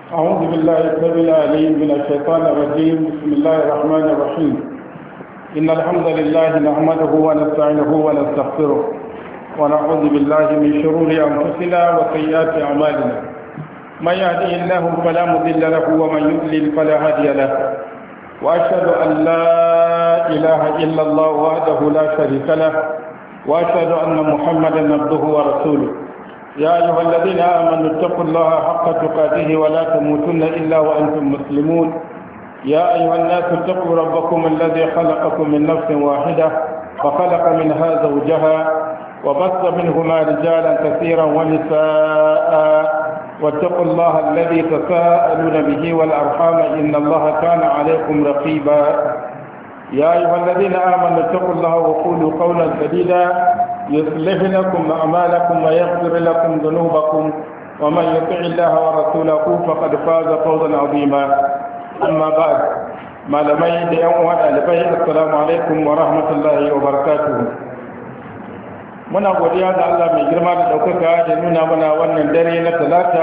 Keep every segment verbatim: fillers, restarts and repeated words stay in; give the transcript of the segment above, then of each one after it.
أعوذ بالله السميع العليم من الشيطان الرجيم. بسم الله الرحمن الرحيم. إن الحمد لله نحمده ونستعينه ونستغفره ونعوذ بالله من شرور أنفسنا وسيئات أعمالنا. من يهده الله فلا مضل له ومن يضلل فلا هادي له. وأشهد أن لا إله إلا الله وحده لا شريك له وأشهد أن محمدا عبده ورسوله. يا أيها الذين آمنوا اتقوا الله حق تقاته ولا تموتن إلا وأنتم مسلمون. يا أيها الناس اتقوا ربكم الذي خلقكم من نفس واحدة وخلق منها زوجها وبث منهما رجالا كثيرا ونساء واتقوا الله الذي تساءلون به والأرحام إن الله كان عليكم رقيبا. يا أيها الذين آمنوا اتقوا الله وقولوا قولا سديدا يصلح لكم أعمالكم ويغفر لكم ذنوبكم ومن يطع الله ورسوله فقد فاز فوزا عظيما. أما بعد ما لم يد يوم البيت السلام عليكم ورحمة الله وبركاته. muna godiya ga Allah mai girma da ɗaukaka da nuna mana wannan dare na talata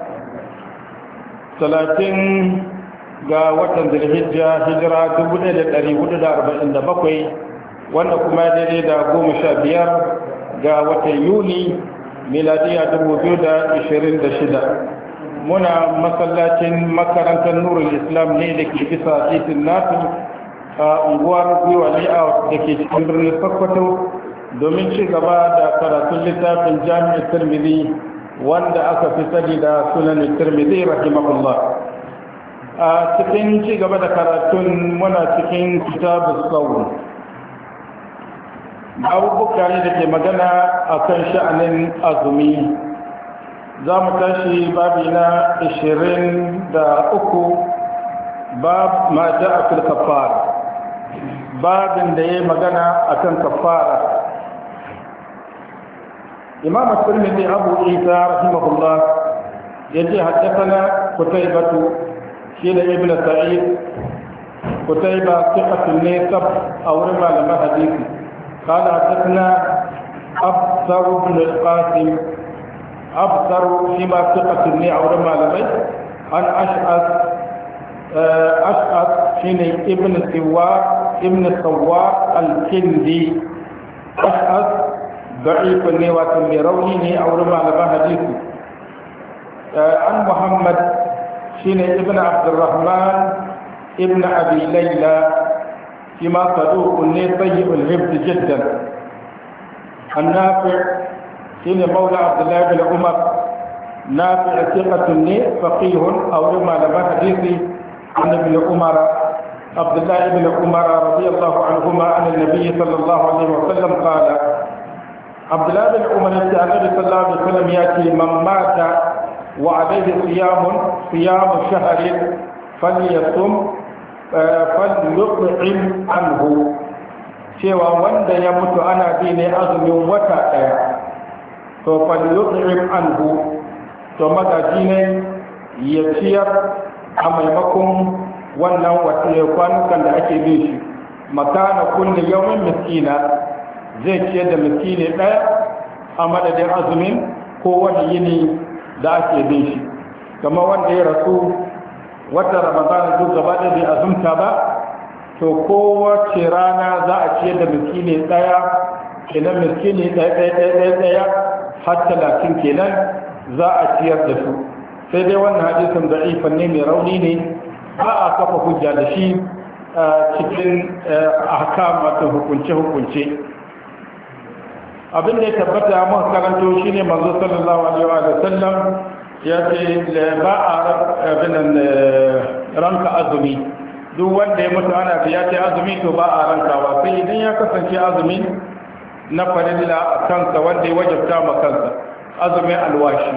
talatin ga watan zulhijja hijira dubu ɗaya da ɗari hudu da arba'in da bakwai wanda kuma daidai da goma sha biyar ga watan yuni miladiya dubu biyu da ishirin da shida. Muna masallacin makarantar nurul islam ne da ke bisa titin nasu a unguwar gwiwa layout da ke cikin birnin sokoto domin ci gaba da karatun littafin jami'ar tirmidhi wanda aka fi sani da sunan tirmidhi rahimahullah. A cikin ci gaba da karatun muna cikin kitabus sawm, abubuwa ne da ke magana a kan sha'anin azumi. Za mu tashi babi na ishirin da uku, bab ma ja'a fil kafara, babin da ya yi magana a kan kafara. Imam at-Tirmidhi Abu Isa rahimahullah yace haddathana Qutaybah shi da Ibn Sa'id. Qutaybah thiqatun nisab aw rima lama hadithi. قال حدثنا أبصر بن القاسم أبصر فيما ثقة لي أو رمى لمي عن أشعث أشعث شيني ابن سوار ابن سوار الكندي. أشعث ضعيف لي وتميروني أو رمى لما حديثي. عن محمد شيني ابن عبد الرحمن ابن أبي ليلى فيما صدوق سيء الحفظ جدا. النافع حين مولى عبد الله بن عمر نافع ثقة فقيه أو رمى لما حديثي عن ابن عمر عبد الله بن عمر رضي الله عنهما عن النبي صلى الله عليه وسلم قال عبد الله بن عمر النبي صلى الله عليه وسلم يأتي من مات وعليه صيام صيام شهر فليصم falyut'im anhu, cewa wanda ya mutu ana bi ne azumin wata daya, to falyut'im anhu, to magaji ne ya ciyar a maimakon wannan wata kwanukan da ake bin shi. Makana kulli yawmin miskina, zai ciyar da miskine daya a madadin azumin ko wani yini da ake bin shi. Kamar wanda ya rasu wata ramadana duk gaba da bai azumta ba, to kowace rana za a ciyar da miskini ɗaya, kenan miskini ɗaya ɗaya ɗaya har talatin kenan za a ciyar da su. Sai dai wannan hadisin da'ifan ne mai rauni ne, ba a kafa hujja da shi cikin ahkam wato hukunce-hukunce. Abin da ya tabbata mun karanto shine manzo sallallahu alaihi wa sallam ya ce ba a ranka azumi. Duk wanda ya mutu ana ya ce azumi to ba a rankawa, sai idan ya kasance azumi na farilla a kansa wanda ya wajabta ma kansa azumin alwashi,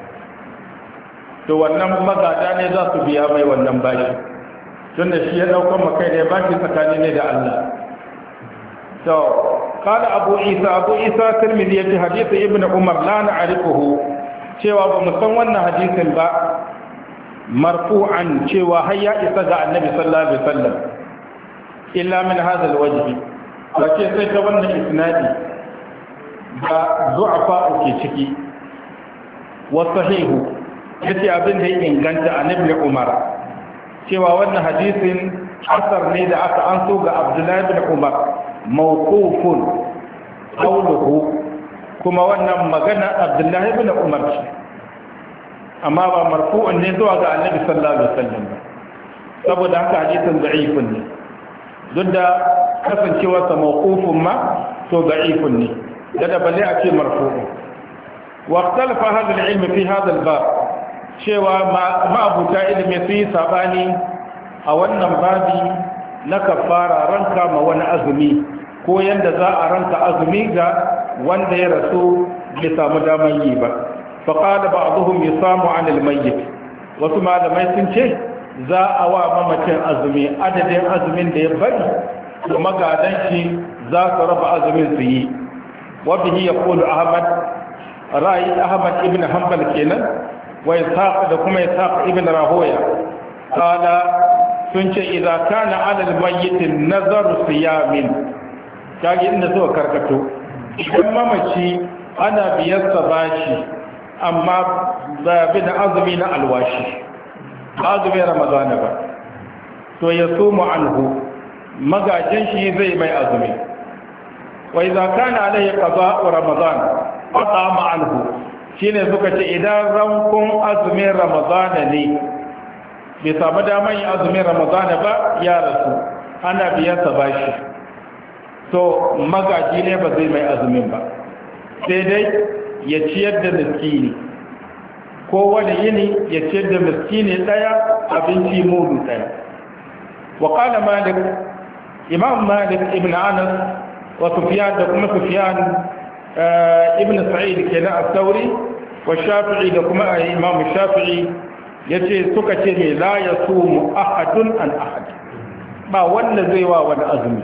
to wannan magada ne za su biya mai wannan bashi, tun da shi ya ɗaukan makai ne bashi tsakani ne da Allah. to kada abu isa abu isa tirmidhi yace hadisi ibnu umar la na'rifuhu, cewa ba mu san wannan hadisin ba marfu'an, cewa har ya isa ga annabi sallallahu alaihi wasallam illa min hadha alwajh, wace sai ta wannan isnadi da du'afa ke ciki. wa sahihu yace abin da ya inganta an ibn Umar cewa wannan hadisin asar ne da aka anso ga Abdullah ibn Umar mawqufun qawluhu kuma wannan magana Abdullah ibn Umar ce amma ba marfu'un ne zuwa ga Annabi sallallahu alaihi wasallam ba saboda haka hadisin da'ifun ne duk da kasancewar sa mawqufun ma to da'ifun ne da balle a ce marfu'un wa ikhtalafa hadha al-ilm fi hadha al-bab cewa ma abuta ilimi su yi sabani a wannan babi na kafara ranka ma wani azumi ko yanda za a ranka azumi ga wanda ya rasu bai samu daman yi ba faƙada ba a zuhun ya samu anil mayyit wasu malamai sun ce za a wa mamacin azumi adadin azumin da ya bari da magadan shi za su raba azumin su yi wabihi ya kulu ahmad ra'ayi ahmad ibn hanbal kenan wa ishaq da kuma ishaq ibn rahoya qala sun ce idan kana alal mayyit nazaru siyamin kage inda suka karkato idan mamaci ana biyarsa bashi amma ba bi da azumi na alwashi azumi ramadana ba to ya sumu anhu magajin shi zai mai azumi wa idza kana alayhi qada'u ramadan atama anhu shine suka ce idan rankun azumin ramadana ne bai samu damar yin azumin ramadana ba ya rasu ana biyarsa bashi to magaji ne ba zai mai azumin ba sai dai ya ciyar da miskini ko wani yini ya ciyar da miskini daya abinci mudu daya wa qala malik imam malik ibn anas wa sufyan da kuma sufyan ibn sa'id kenan as-sauri wa shafi'i da kuma imam shafi'i yace suka ce me la yasumu ahadun an ahad ba wanda zai wa wani azumi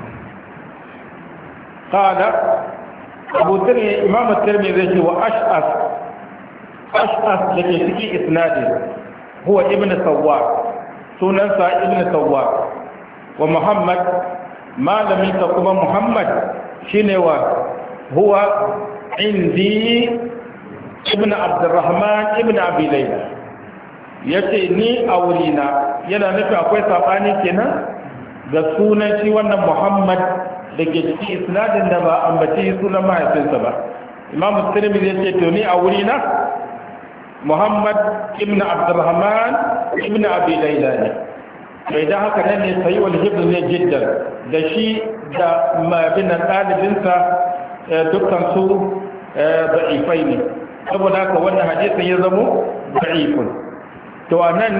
qala abu tirmidhi imam at-tirmidhi wa ash'as ash'as dake cikin isnadin huwa ibn sawwar sunansa ibn sawwar wa muhammad malamin ta kuma muhammad shine wa huwa indi ibn abdurrahman ibn abi layla yace ni a wurina yana nufi akwai sabani kenan ga sunan shi wannan muhammad da ke cikin isnadin da ba ambaci sunan mahaifinsa ba imam tirmidhi ya ce to ni a wurina muhammad ibn abdurrahman ibn abi layla ne bai da haka nan ne sai wal hibd ne jiddan da shi da mabin dalibinsa dukkan su da'ifai ne saboda haka wannan hadisin ya zamo da'ifun to anan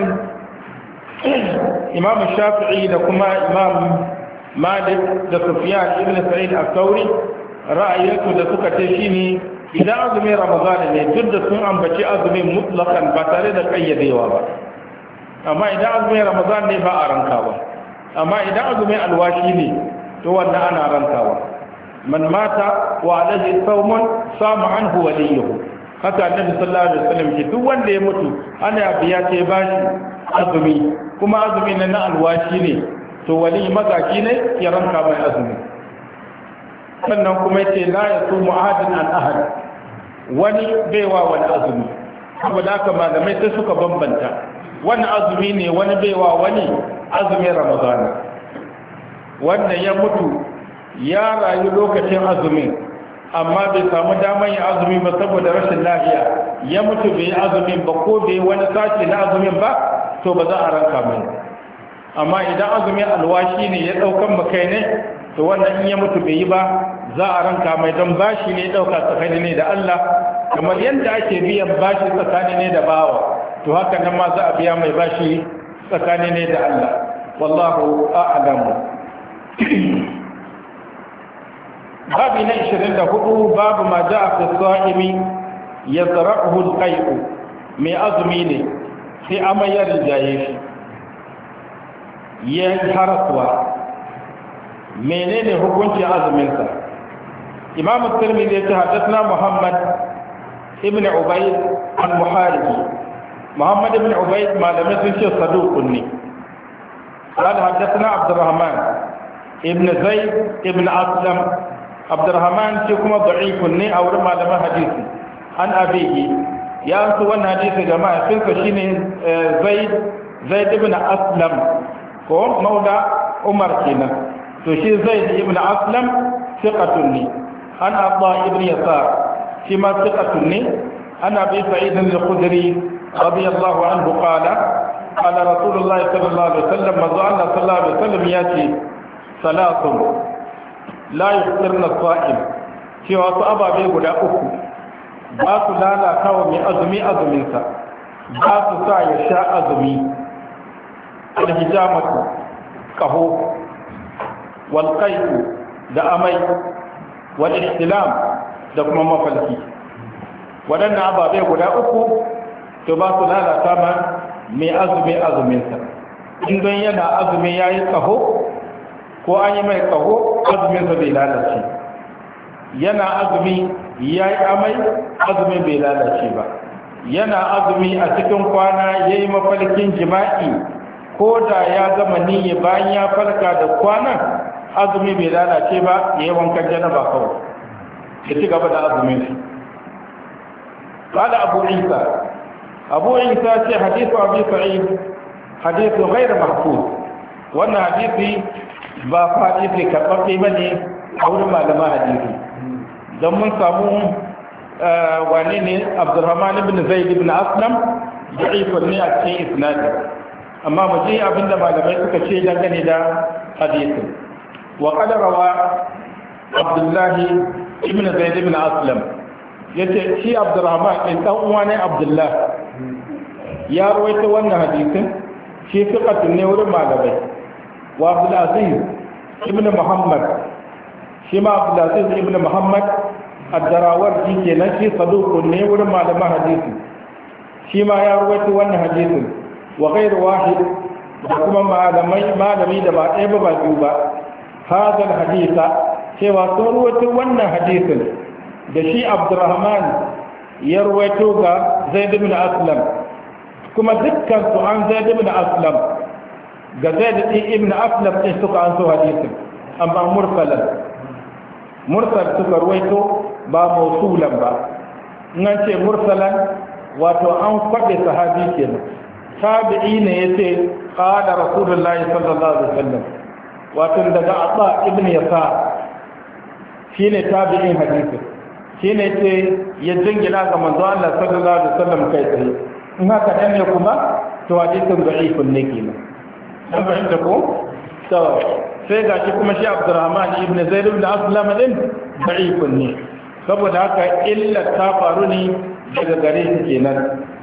imam shafi'i da kuma imam malik da sufyan ibn sa'id al-thawri ra'ayinsu da suka ce shine idan azumin ramadan ne duk da sun ambaci azumin mutlaqan ba tare da kayyadewa ba amma idan azumin ramadan ne ba a rankawa amma idan azumin alwashi ne to wannan ana rankawa man mata wa alaihi sawmun sama anhu waliyuhu haka annabi sallallahu alaihi wasallam ce duk wanda ya mutu ana biya ce bashi azumi kuma azumi na alwashi ne to wali magaki ne ya ranka mai azumi sannan kuma yace la yasumu ahadun an ahad wani baiwa wani azumi saboda haka malamai sai suka bambanta wani azumi ne wani baiwa wani azumin ramadana wanda ya mutu ya rayu lokacin azumin amma bai samu damar yin azumi ba saboda rashin lafiya ya mutu bai yi azumin ba ko bai wani sashi na azumin ba to ba za a ranka mai amma idan azumin alwashi ne ya daukan makai ne to wannan in ya mutu bai yi ba za a ranka mai don bashi ne dauka tsakani ne da Allah kamar yadda ake biyan bashi tsakani ne da bawa to haka nan ma za a biya mai bashi tsakani ne da Allah wallahu a'lamu babu na ishirin da hudu babu ma ja'a fi sa'imi yazra'uhu al-qay'u mai azumi ne sai amayar jaye shi ya harasuwa menene hukuncin azuminsa imam at-tirmidhi ya ce haddathna muhammad ibn ubayd al-muharibi muhammad ibn ubayd malamin sun ce saduqun ne قال حدثنا عبد الرحمن ابن زيد ابن أسلم عبد الرحمن كما ضعيف ني أو رمى لما حديثي عن أبيه ya su wannan hadisi ga mahaifinsa shine zaid zaid ibn aslam ko maula umar kenan to shi zaid ibn aslam thiqatun ne an abba ibn yasar shi ma thiqatun ne ana bi sa'id al-khudri radiyallahu anhu qala qala rasulullah sallallahu alaihi wasallam ma Allah sallallahu alaihi wasallam yace salatun la yuftirna as-sa'im cewa su ababe guda uku ba su lalata wa mai azumi azuminsa ba su sa ya sha azumi alhijamatu kaho walƙaiku da amai wal ihtilam da kuma mafalki waɗannan ababe guda uku to ba su lalata ma mai azumi azuminsa in don yana azumi ya yi kaho ko an yi mai kaho azuminsa bai lalace yana azumi ya yi amai azumi bai lalace ba yana azumi a cikin kwana ya yi mafalkin jima'i ko da ya gama niyya bayan ya farka da kwanan azumi bai lalace ba ya yi wankan janaba kawai ya ci gaba da azumin shi قال أبو عيسى أبو عيسى في حديث أبي سعيد حديث غير محفوظ وأن حديثي بافاديثي كبقي مني أول ما لما حديثي don mun samu wane ne abdurrahman ibn zaid ibn aslam da'ifun ne a cikin isnadi amma mu ji abinda malamai suka ce dangane da hadisin wa qad rawa abdullah ibn zaid ibn aslam yace shi abdurrahman din dan uwa ne abdullah ya rawaito wannan hadisin shi fiqatun ne wurin malamai wa abdul aziz ibn muhammad shi ma abdulaziz ibn muhammad ad-darawar shi kenan shi saduqun ne wurin malaman hadisi shi ma ya rawaito wannan hadisin wa ghayr wahid da kuma malamai malami da ba ɗaya ba ba biyu ba hadal hadisa cewa sun rawaito wannan hadisin da shi abdurrahman ya rawaito ga zaid ibn aslam kuma dukkan su an zaid ibn aslam ga zaid ibn aslam din suka an so hadisin amma mursalan mursal suka ruwaito ba mausulan ba nan ce mursalan wato an faɗi sahabi kenan tabi'i ne yace qala rasulullahi sallallahu alaihi wasallam wato daga Atha ibn Yasar shine tabi'in hadisi shine yace ya jingina ga manzo Allah sallallahu alaihi wasallam kai tsaye in haka dan ne kuma to hadisin da'ifun ne kenan dan fahimta ko to sai ga shi kuma shi abdurrahman ibn zaid ibn aslam din da'ifun ne saboda haka illa ta faru ne daga gare shi kenan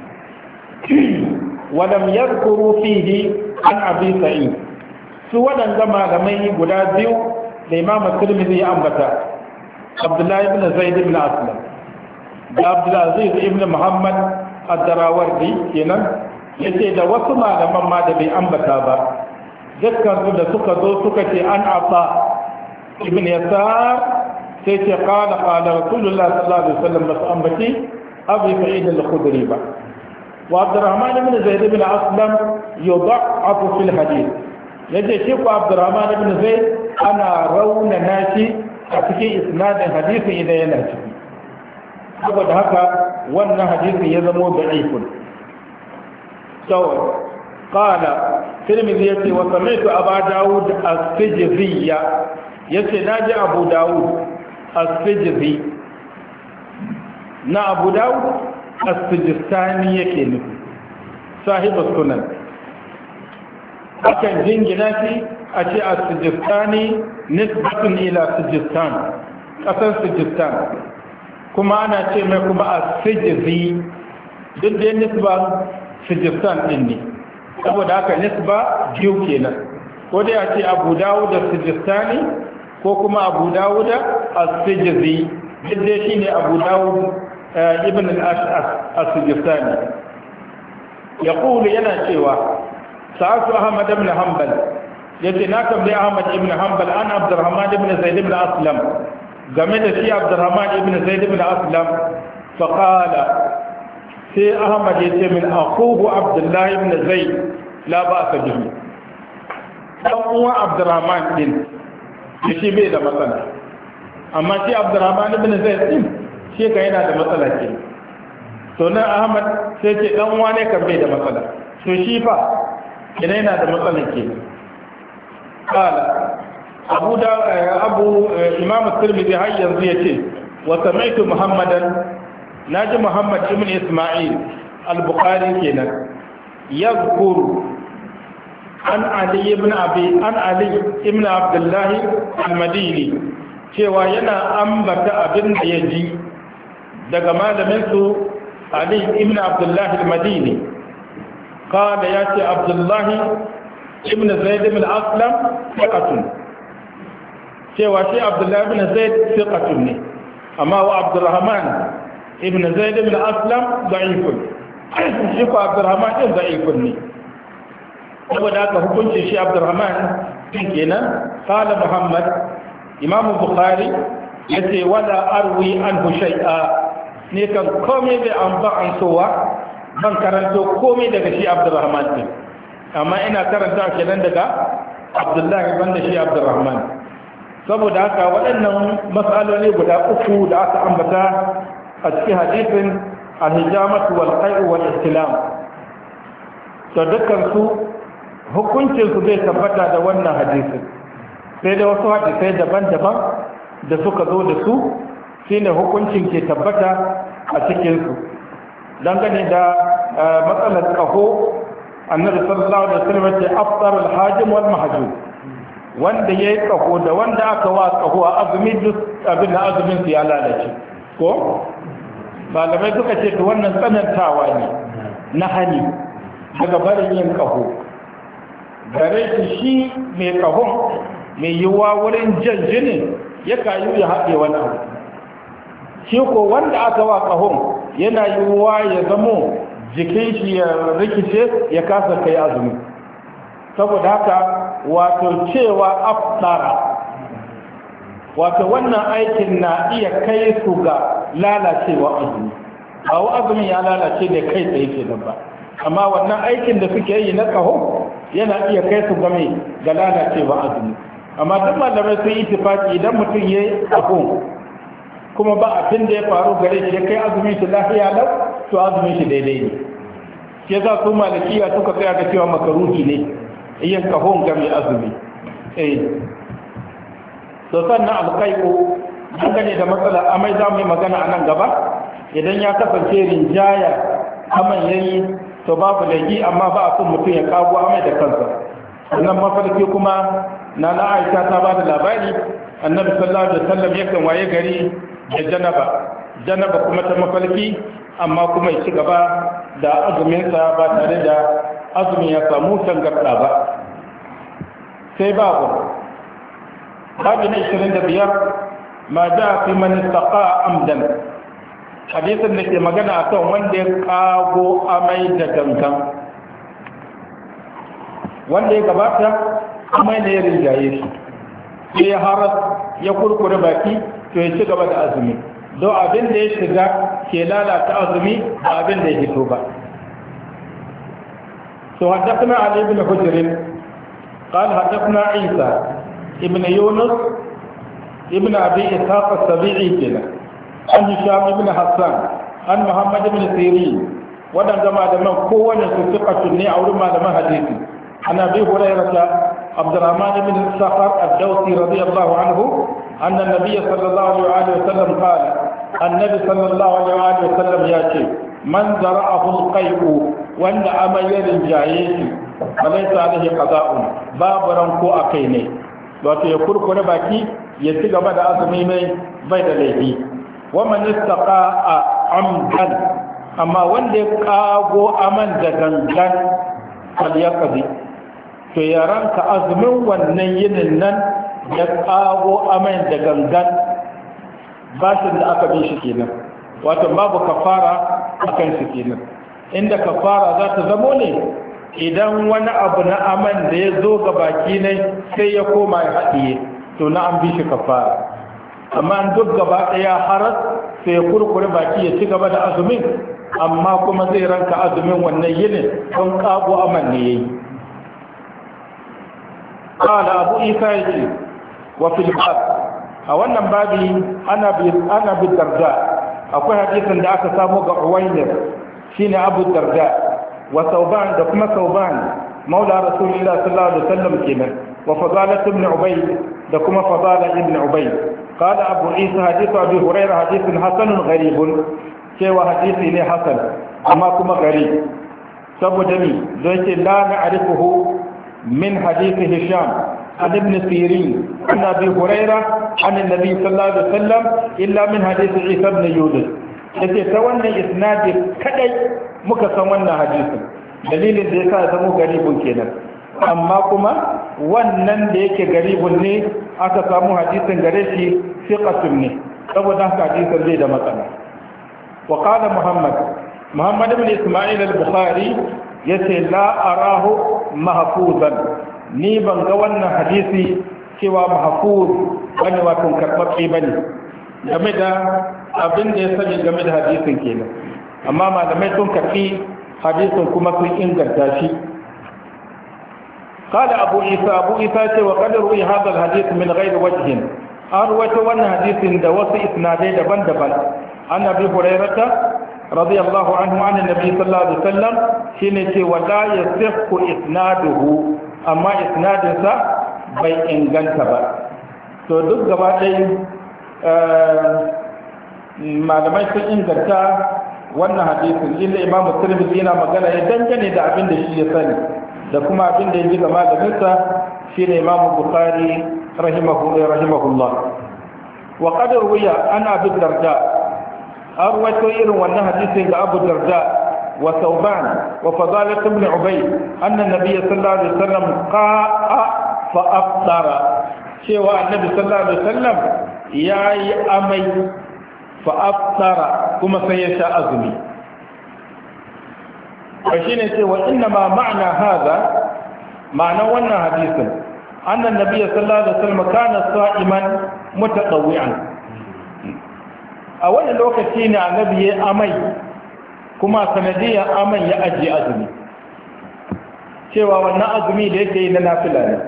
walam yadhkuru fihi an abi sa'id su wadanda malamai guda biyu da imam tirmidhi ya ambata abdullahi ibn zaid ibn aslam da abdulaziz ibn muhammad ad-darawardi kenan yace da wasu malaman ma da bai ambata ba dukkan su da suka zo suka ce an asa ibn yasar sai ce qala qala rasulullah sallallahu alaihi wasallam bas ambati abi sa'id al-khudri ba wa abdurrahman ibn zaid ibn aslam yudha'afu fil hadith yace shi ko abdurrahman ibn zaid ana rauna nashi a cikin isnadin hadisin idan yana ciki saboda haka wannan hadisin ya zama da'ifun to قال ترمذي يتي وسمعت أبا داود السجزي يتي ناجي أبو داود السجزي نا أبو داود السجستاني يكين صاحب السنن أكن جنجناتي أتي السجستاني نسبة إلى سجستان أصل سجستان كما أنا أتي كما السجزي ضد النسبة سجستان إني saboda haka nisba biyu kenan ko dai a ce abu dawud as-sijistani ko kuma abu dawud as-sijzi dai shine abu dawud ibn al-ash'as as-sijistani yaqulu yana cewa sa'atu ahmad ibn hanbal yace na tambayi ahmad ibn hanbal an abdurrahman ibn zaid ibn aslam game da shi abdurrahman ibn zaid ibn aslam fa qala sai ahmad ya ce min akuhu abdullahi ibn zaid la ba ka bihi dan uwan abdurrahman din shi bai da matsala amma shi abdurrahman ibn zaid din shi ka yana da matsala ke to nan Ahmad sai ce dan wane kan bai da matsala to shi fa ina yana da matsalar ke kala abu da abu imam at-tirmidhi har yanzu yace wa samaitu muhammadan naji muhammad ibn isma'il al-bukhari kenan yadhkuru an ali ibn abi an ali ibn abdullah al-madini cewa yana ambata abin da yaji daga malamin su ali ibn abdullah al-madini qala yati abdullah ibn zaid ibn aslam thiqatun cewa shi abdullah ibn zaid thiqatun ne amma wa abdurrahman ibn zaid ibn aslam da'ifun shi ko abdurrahman din da'ifun ne saboda haka hukunci shi abdurrahman din kenan qala muhammad imam bukhari yace wala arwi anhu shay'a ne kan komai bai an ba an sowa ban karanto komai daga shi abdurrahman din amma ina karanta kenan daga abdullahi banda shi abdurrahman saboda haka waɗannan matsaloli guda uku da aka ambata a cikin hadisin al-hijamatu wal qai'u wal ihtilam to dukkan su hukuncin su zai tabbata da wannan hadisin sai da wasu hadisai daban-daban da suka zo da su shine hukuncin ke tabbata a cikin su dangane da matsalar kaho annabi sallallahu alaihi wasallam ya ce afṭar al-hajim wal mahjum wanda yayi kaho da wanda aka wa kaho a azumi duk abin da azumin su ya lalace ko malamai suka ce to wannan tsanantawa ne na hani daga barin yin kaho gare shi shi mai kahon mai yiwuwa wurin jan jinin ya kayu ya haɗe wani abu shi ko wanda aka wa kahon yana yiwuwa ya zamo jikin shi ya rikice ya kasa kai azumi saboda haka wato cewa afdara wato wannan aikin na iya kai su ga lalacewa azumi ba wa azumin ya lalace da kai tsaye ke nan ba amma wannan aikin da suke yi na kaho yana iya kai su game ga lalacewa azumi amma duk malamai sun yi tafaki idan mutum ya yi kaho kuma ba abin da ya faru gare shi ya kai azumin shi lafiya lau to azumin shi daidai ne ke za su malikiya suka tsaya ga cewa makaruhi ne yin kahon ga mai azumi eh to sannan alƙaiƙo dangane da matsalar amai za mu yi magana a nan gaba idan ya kasance rinjaya aman yayi to babu laifi amma ba a son mutum ya kago amai da kansa sannan mafarki kuma na na aisha ta ba da labari annabi sallallahu alaihi wasallam yakan waye gari da janaba janaba kuma ta mafarki amma kuma ya ci gaba da azuminsa ba tare da azumin ya samu tangarda ba sai babu babu na ishirin da biyar ma ja fi man istaqa amdan hadisin da ke magana akan wanda ya kago amai da gangan wanda ya gabata amai ne ya rinjaye shi sai ya haras ya kurkure baki to ya ci gaba da azumi don abin da ya shiga ke lalata azumi ba abin da ya fito ba to haddathana ali ibn hujr قال حدثنا عيسى ابن يونس ابن ابي اسحاق السبيعي كده عن هشام بن حسان عن محمد بن سيرين ودان جماعه من كونه ثقه ني او ما حديثي عن ابي هريره عبد الرحمن بن الصخر الدوسي رضي الله عنه أن النبي صلى الله عليه وسلم قال النبي صلى الله عليه وسلم ياتي من زرعه القيء وأن أمير الجايش فليس عليه قضاء باب رنكو أكيني wato ya kurkure baki ya ci gaba da azumi mai bai da laifi wa man istaqa'a amdan amma wanda ya kago aman da gangan fal yaqdi to ya ranka azumin wannan yinin nan ya kago aman da gangan bashin da aka bin shi kenan wato babu kafara akan shi kenan inda kafara za ta zamo ne idan wani abu na aman da ya zo ga baki ne sai ya koma ya haɗiye to na an bi shi kafara amma an duk gaba ɗaya haras sai ya kurkure baki ya ci gaba da azumin amma kuma zai ranka azumin wannan yinin don kago aman ne ya yi ƙala abu isa ya ce wa filibab a wannan babi ana bi darda akwai hadisin da aka samu ga Uwaynir shine Abu Darda wa Thawban da kuma Thawban maula Rasulullah sallallahu alaihi wasallam kenan wa Fadalah ibn Ubayd da kuma Fadalah ibn Ubayd qala Abu Isa hadithu Abi Hurairah hadithun hasanun gharibun cewa hadisi ne hasan amma kuma gharib saboda ni don ce la na'rifuhu min hadisi Hisham عن ابن سيرين عن أبي هريرة عن النبي صلى الله عليه وسلم إلا من حديث عيسى بن يونس yace ta wannan isnadi kadai muka san wannan hadisin dalilin da yasa ya zama garibun kenan amma kuma wannan da yake garibun ne aka samu hadisin gare shi thiqatun ne saboda haka hadisin zai da matsala wa qala muhammad muhammad ibn isma'il al-bukhari yace la arahu mahfuzan ni ban ga wannan hadisi cewa mahfuz bane wato karɓaɓɓe bane game da abin da ya sani game da hadisin kenan amma malamai sun karɓi hadisin kuma sun inganta shi قال أبو عيسى أبو عيسى وقد روي هذا الحديث من غير وجه أروت وانا حديث دوس إسنادي دبن دبن عن أبي هريرة رضي الله عنه عن النبي صلى الله عليه وسلم شيني ولا يصح إسناده amma isnadinsa bai inganta ba to duk gaba ɗaya malamai sun inganta wannan hadisin inda imam Tirmidhi yana magana ya dangane da abin da shi ya sani da kuma abin da ya ji ga malaminsa shine imam Bukhari rahimahullah wa qad ruwiya an Abu Darda an rawaito irin wannan hadisin ga Abu Darda وثوبان وفضالة بن عبيد أن النبي صلى الله عليه وسلم قاء فأفطر شوى النبي صلى الله عليه وسلم ياي أمي فأفطر كما سيشاء أزمي فشين سوى إنما معنى هذا معنى وانا حديثا أن النبي صلى الله عليه وسلم كان صائما متطوعا أولا لو كتين النبي أمي kuma sanadiyar aman ya ajiye azumi cewa wannan azumi da yake yi na nafila ne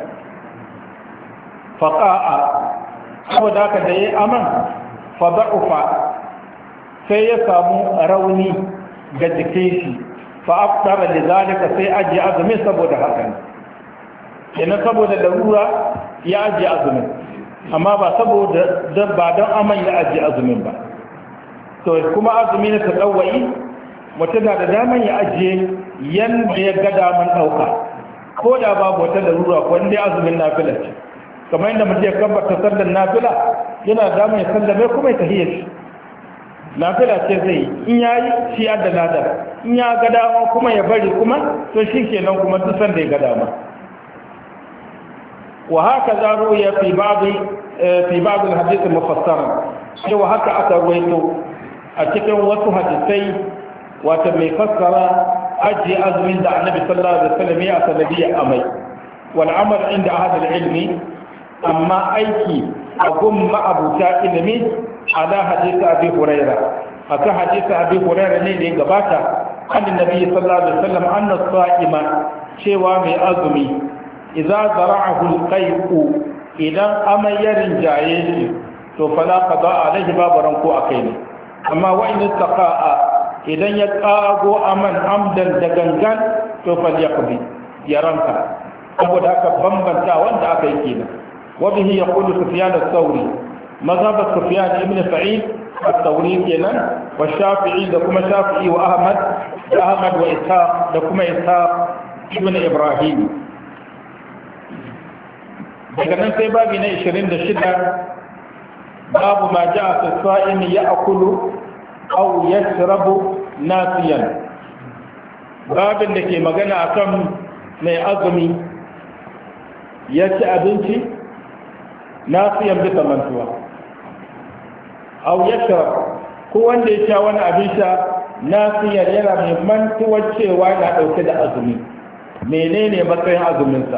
faƙa'a saboda haka da ya aman fada'ufa sai ya samu rauni ga jikin shi fa'aftara da zalika sai ajiye azumi saboda haka ne kenan saboda larura ya ajiye azumin amma ba saboda ba don aman ya ajiye azumin ba to kuma azumi na taɗawa'i mutum na da daman ya ajiye yadda ya ga daman ɗauka ko da babu wata larura ko inda azumin nafila ce kamar yadda mutum ya kabbata sallar nafila yana da daman ya sallame kuma ya tahiyar shi nafila ce zai yi in ya yi shi yadda ladar in ya ga dama kuma ya bari kuma to shi kenan kuma duk sanda ya ga dama wa haka za ruya fi babu fi babu hadith mufassara sai wa haka aka ruwaito a cikin wasu hadisai wata mai fassara ajiye azumin da annabi sallallahu alaihi wasallam ya sanadiyya amai wal amal inda ahad ilmi amma aiki a gun ma'abuta ilimi ala hadisi abi huraira aka hadisi abi huraira ne da ya gabata annabi sallallahu alaihi wasallam anna sa'ima cewa mai azumi idza zara'ahu al-qay'u idan amai ya rinjaye shi to fala qada alaihi babu ranko akai ne amma wa in istaqa'a idan ya kago aman amdan da gangan to fal yaqdi ya ranka saboda haka bambanta wanda aka yi kenan wa bihi yaqulu sufyan ath-thawri mazhab sufyan ibn sa'id ath-thawri kenan wa shafi'i da kuma shafi'i wa ahmad da ahmad wa ishaq da kuma ishaq ibn ibrahim daga nan sai babi na ishirin da shida babu ma ja'a fi sa'imi ya'kulu aw yashrabu nasiyan babin da ke magana akan mai azumi ya ci abinci nasiyan bisa mantuwa aw yashrab ko wanda ya sha wani abin sha nasiyan yana mai mantuwar cewa na dauke da azumi menene matsayin azuminsa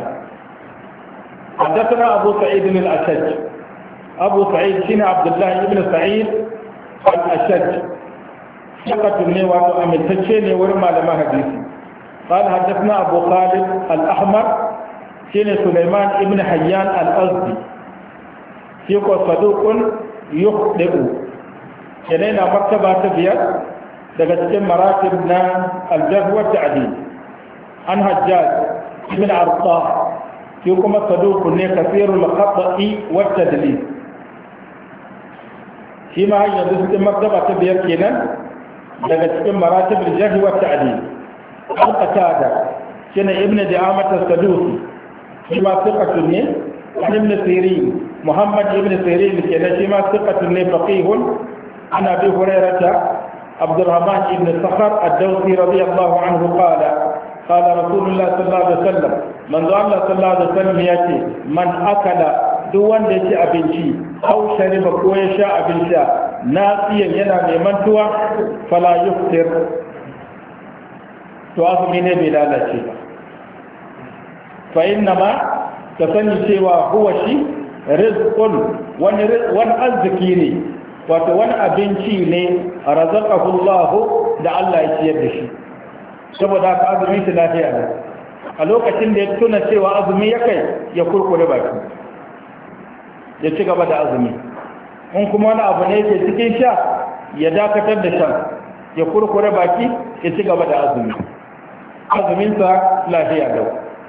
حدثنا أبو سعيد الأشج أبو سعيد شين عبد الله بن سعيد الأشج ثقة من واتو أمن تشيني ورمى لما حديث قال حدثنا أبو خالد الأحمر شين سليمان بن حيان الأزدي يقول صدوق يخطئ kenan na martaba ta biyar daga cikin maratib na aljarh wa ta'dil. An Hajjaj ibn Arta shi kuma saduq ne kasirul khata'i wa tadlis, shi ma yanzu cikin martaba ta biyar kenan daga cikin maratib aljarh wa ta'dil. An Qatada shine ibn Di'amah as-Sadusi shi ma thiqatun ne. An ibn Sirin Muhammad ibn Sirin kenan shi ma thiqatun ne faqihun. An Abi Hurairah عبد الرحمن بن صخر الدوسي رضي الله عنه قال قال رسول الله صلى الله عليه وسلم من ذا الله صلى الله عليه وسلم يأتي من أكل دوان ديتي أبنشي أو شرب كويشا أبنشا ناسيا ينا ممنتوا فلا يفطر تؤذمين بلا شيء فإنما تسني سوى هو شيء رزق وان أزكيني wato wani abinci ne a razaqahullahu da Allah ya ciyar da shi, saboda haka azumi ta lafiya ne. A lokacin da ya tuna cewa azumi ya kai ya kurkure baki ya ci gaba da azumi, in kuma wani abu ne ke cikin sha ya dakatar da shan ya kurkure baki ya ci gaba da azumi, azuminsa lafiya lau.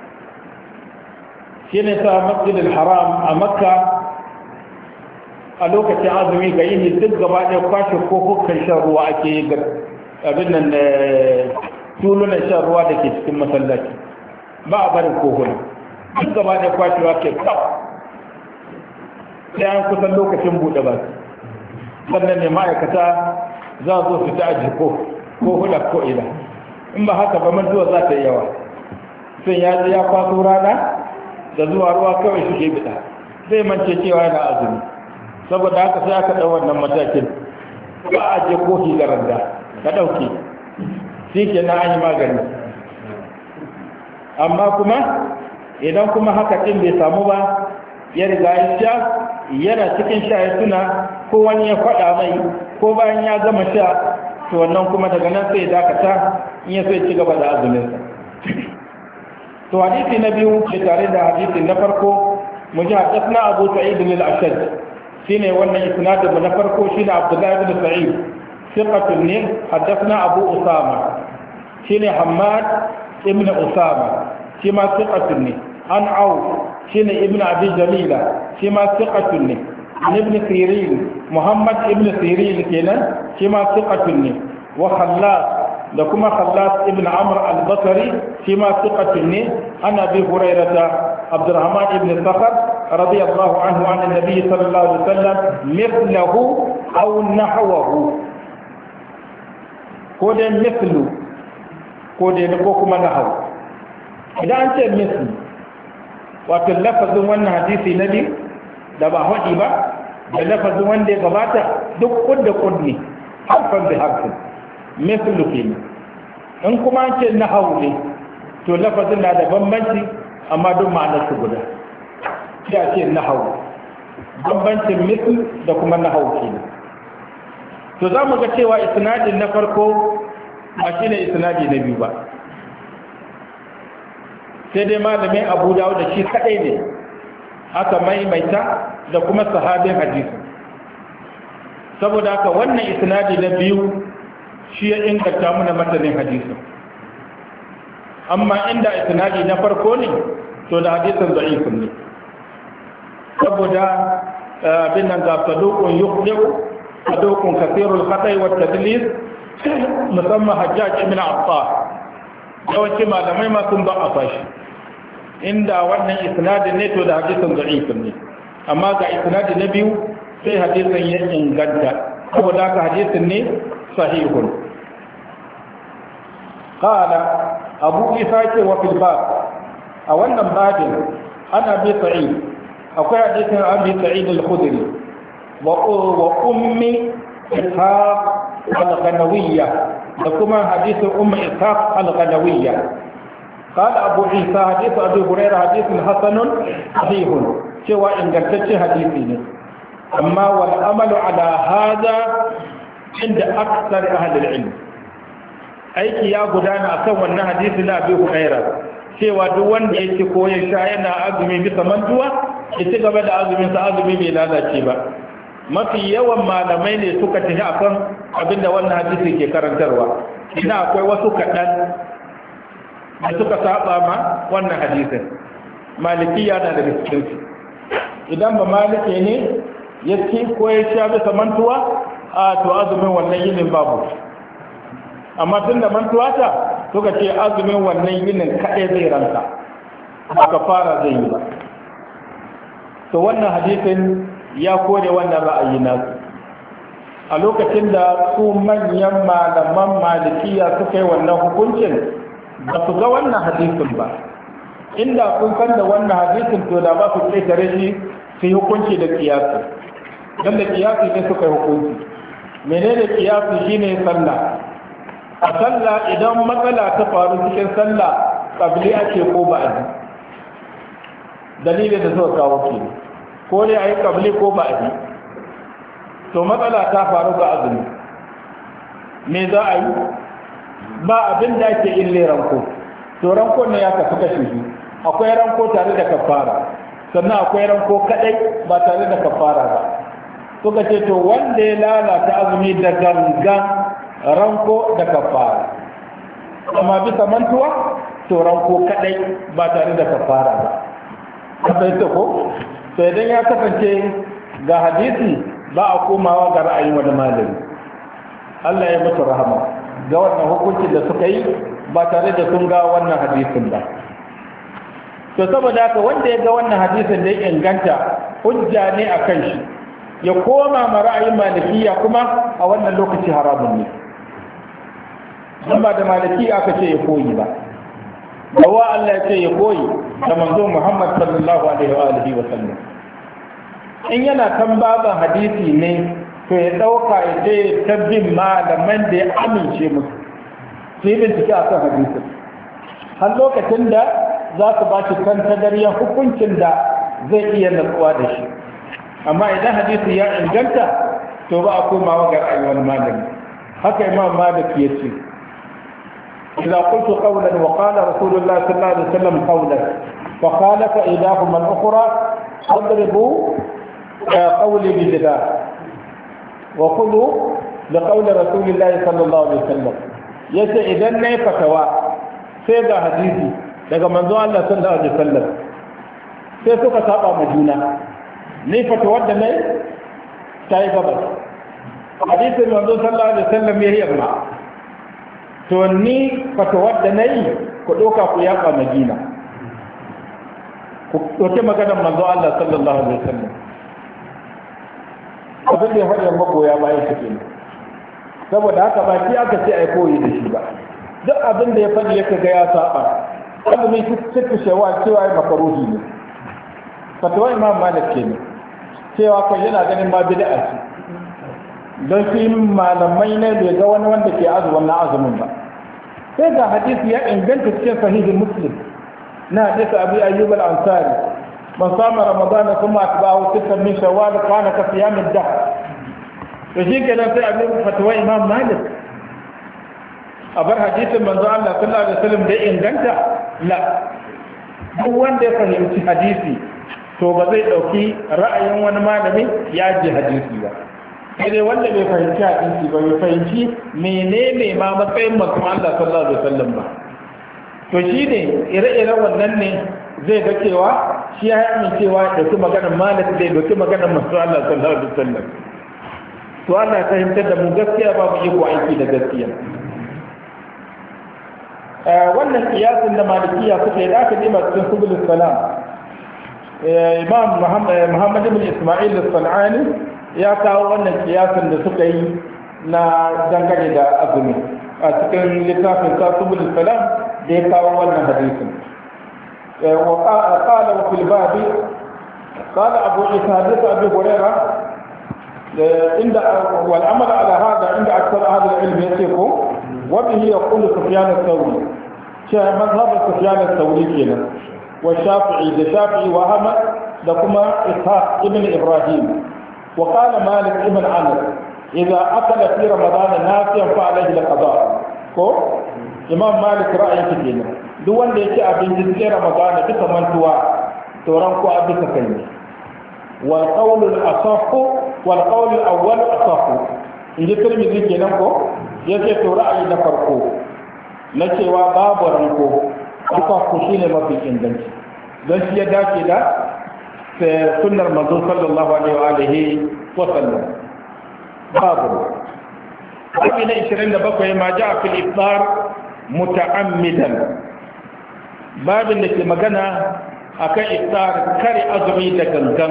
shi ne sa masjidil haram a Makka a lokacin azumi ga yini duk gaba ɗaya kwashe kofukan shan ruwa ake yi ga abin nan tulunan shan ruwa da ke cikin masallaci, ba a barin kohuna duk gaba ɗaya kwashewa ke kaf sai an kusan lokacin buɗe ba, sannan ne ma'aikata za zo su ta aji ko kohuna ko ina, in ba haka ba mantuwa za ta yi yawa. sun ya ya kwaso rana da zuwa ruwa kawai su ke bida zai mance cewa yana azumi, saboda haka sai aka ɗau wannan matakin ba a je kofi da randa ka ɗauke shi ke na an yi magani. Amma kuma idan kuma haka ɗin bai samu ba ya riga ya sha yana cikin sha ya tuna ko wani ya faɗa mai ko bayan ya gama sha, to wannan kuma daga nan sai ya dakata in ya sai ci gaba da azuminsa. To hadisi na biyu ke tare da hadisi na farko mu ji haddathna Abu Sa'id al-Ashaj shine wannan isnadin mu na farko shine Abdullah ibn Sa'id thiqatun ne. Haddathna Abu Usama shine Hammad ibn Usama shi ma thiqatun ne. An Auf shine ibn Abi Jamila shi ma thiqatun ne. An ibn Sirin Muhammad ibn Sirin kenan shi ma thiqatun ne. Wa Khallas da kuma Khallas ibn Amr al-Basri shi ma thiqatun ne. An Abi Hurairah Abdurrahman ibn Sakhar radiyallahu anhu an an-nabi sallallahu alaihi wasallam mithluhu aw nahwahu, ko dai mithlu ko dai ko kuma nahwu. Idan an ce mithlu wato lafazin wannan hadisi na biyu da ba hadi ba da lafazin wanda ya gabata duk kudda kudni harfan bi harfin mithlu kenan. In kuma an ce nahwu ne to lafazin na da bambanci amma duk ma'anar su guda, sai a ce nahwu, bambancin mithl da kuma nahwu kenan. To za mu ga cewa isnadin na farko ba shine isnadi na biyu ba, sai dai malamin Abu Dawud da shi kadai ne aka maimaita da kuma sahabin hadisi. Saboda haka wannan isnadi na biyu shi ya inganta mana matanin hadisi. Amma inda isnadi na farko ne to da hadisin da'ifun ne, saboda bin nan ga saduqun yukhdi'u saduqun kathirul khata'i wat tadlis, musamman Hajjaj ibn Affan yawanci malamai ma sun ba a fashi. Inda wannan isnadin ne to da hadisin da'ifun ne, amma ga isnadi na biyu sai hadisin ya inganta, saboda haka hadisin ne sahihun. Qala Abu Isa ce wa fil bab, a wannan babin ana bi Sa'id akwai hadisin Abi Sa'id al-Khudri wa wa ummi Ishaq al-Ghanawiyya da kuma hadisin ummi Ishaq al-Ghanawiyya. Qala Abu Isa hadithu Abi Hurairah hadithun hasanun sahihun, cewa ingantacce hadisi ne, amma wal amalu ala hadha inda akthar ahli al-ilm, aiki ya gudana akan wannan hadisi na Abi Hurairah cewa duk wanda yake ko ya sha yana azumi bisa mantuwa ya ci gaba da azumin sa, azumi bai lalace ba. mafi yawan malamai ne suka tafi akan abinda wannan hadisi ke karantarwa. Ina akwai wasu kaɗan da suka saba ma wannan hadisin. Malikiya na daga cikinsu. Idan ba malike ne ya ci ko ya sha bisa mantuwa, a to azumin wannan yinin babu. Amma tun da mantuwa ta suka ce azumin wannan yinin kaɗai zai ranka, ba kafara zai yi ba. To wannan hadisin ya kore wannan ra'ayi nasu. A lokacin da su manyan malaman malikiya suka yi wannan hukuncin, ba su ga wannan hadisin ba. Inda kun san da wannan hadisin to da ba su ƙetare shi su yi hukunci da kiyasi. Don da kiyasi ne suka yi hukunci. Menene kiyasi shine sallah. A sallah idan matsala ta faru cikin sallah, ƙabli ake ko ba'adi. Dalilin da suka kawo ke ko dai a yi ƙabli ko ba'adi. To matsala ta faru ga azumi. Me za a yi? Ba abin da ake ille ranko. To ranko ne ya kasu kashi biyu. Akwai ranko tare da kafara, sannan akwai ranko kadai ba tare da kafara ba. Suka ce to wanda ya lalata azumi da gangan ranko da kafara, amma bisa mantuwa to ranko kadai ba tare da kafara ba. Kasai ta ko? To idan ya kasance ga hadisi ba a komawa ga ra'ayin wani malami. Allah ya musu rahama ga wannan hukuncin da suka yi ba tare da sun ga wannan hadisin ba. To saboda haka wanda ya ga wannan hadisin da ya inganta hujja ne a kan shi, ya koma ma ra'ayin malikiya kuma a wannan lokaci haramun ne. Don ba da malikiya aka ce ya koyi ba. Gawa Allah ya ce ya koyi da manzo Muhammad sallallahu alaihi wa alihi wa sallam. In yana kan baban hadisi ne to ya dauka ya je tabbin malaman da ya amince musu. Su yi bincike a kan hadisin. Har lokacin da za su ba shi kan tagaryen hukuncin da zai iya natsuwa da shi. Amma idan hadisi ya inganta to ba a komawa ga ra'ayin malami. Haka Imam Malik ya ce إذا قلت قولا وقال رسول الله صلى الله عليه وسلم قولا فخالف إحداهما الأخرى فاضربوا قولي بجدار وخذوا لقول رسول الله صلى الله عليه وسلم. yace idan nayi fatawa sai ga hadisi daga manzo Allah sallallahu alaihi wasallam sai suka saba ma juna, ni fatawar da nayi tayi gabas, hadisin manzo sallallahu alaihi wasallam yayi yamma, to ni fatawar da nayi ku doka ku yaka Madina, ku doke maganar manzo Allah sallallahu alaihi wasallam. Abin da ya faɗi magoya bayan shi kenan. Saboda haka ba shi aka ce ai koyi da shi ba. Duk abin da ya faɗi ya kaga ya saba, azumi cikin shewa cewa ai makaruhi ne. Fatawa Imam Malik kenan. Cewa kai yana ganin ma bid'a ce. Don shi malamai ne bai ga wani wanda ke azumin na azumin ba. Sai ga hadisi ya inganta cikin sahihin Muslim na hadisi Abi Ayyub al-Ansari. من صام رمضان ثم أتبعه ستا من شوال كان كصيام الدهر. فشي كده في أبي فتوى إمام مالك. أبر حديث من ذا الله صلى الله عليه وسلم ده إن جنتا لا. هو ده فهم حديثي. تو بزي أوكي رأي وان مالمي يأجي حديثي با. إذا wanda bai fahimci hadisi ba bai fahimci menene ma matsayin manzon Allah sallallahu alaihi wasallam ba. To shine ire-iren wannan ne zai ga cewa shi ya yi cewa ya ɗauki maganar malik da ya ɗauki maganar masu Allah sallallahu alaihi wasallam. To Allah ta fahimtar da mu gaskiya ba mu iko aiki da gaskiya. Wannan kiyasin da malikiya suka yi da aka nima cikin subulus salam. Imam Muhammad ibn Ismail al-San'ani ya kawo wannan kiyasin da suka yi na dangane da azumi a cikin littafin sa subulus salam da ya kawo wannan hadisin. وقال وفي الباب قال أبو عيسى حديث أبي هريرة عند والعمل على هذا عند أكثر أهل العلم يسيقه وبه يقول سفيان الثوري مذهب سفيان الثوري كنا والشافعي الشافعي وأحمد لكما إسحاق ابن إبراهيم وقال مالك ابن أنس إذا أكل في رمضان ناسيا فعليه القضاء كو إمام مالك رأيه كنا duk wanda ya ci abinci cikin ramadana duka mantuwa tsoron ko a duka kai ne wal qawlul asahhu wal qawl al awwal asahhu inji Tirmidhi kenan ko yace to ra'ayi na farko na cewa babu ranko asahhu shine mafi inganci dan shi ya dace da sunnar manzo sallallahu alaihi wa alihi wa sallam babu Abi na ishirin da bakwai ma ja'a fil iftar muta'ammidan babin da ke magana akan iftar kare azumi da gangan.